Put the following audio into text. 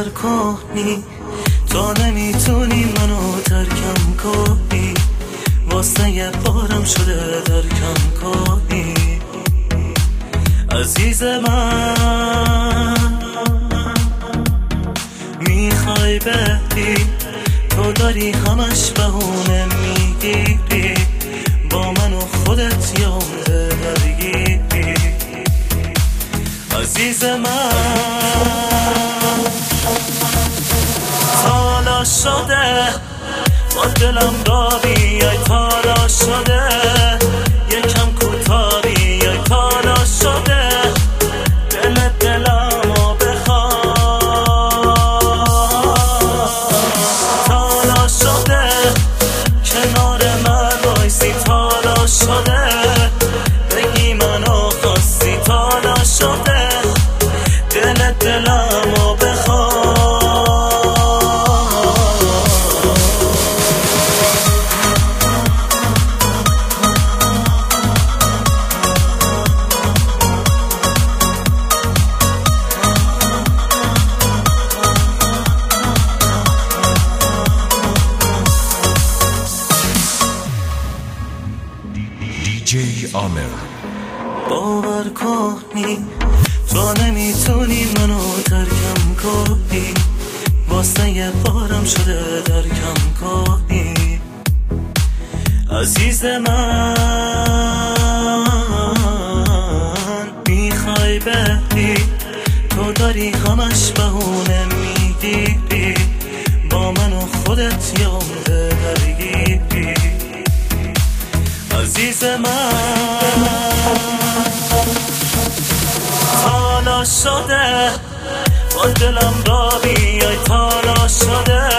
کنی تو نمیتونی منو ترکم کنی، واسه یه بارم شده درکم کنی. عزیز من میخوای بری، تو داری همش بهونه میگیری، با من و خودت یه عمره درگیری. عزیز من تالا شده با دلم را بیای، تالا شده یکم کوتاه بیای، تالا شده دلمو بخواه، تالا شده کنار من بایستی، تالا شده بگی منو خواستی، تالا شده دلمو بخواه. باور کنی تو نمیتونی منو ترکم کنی، واسه یه بارم شده درکم کنی. عزیز من میخوای بری، تو داری همش بهونه میگیری، با من و خودت یه عمره درگیری. عزیز من تالا شده با دلم را بیای، تالا شده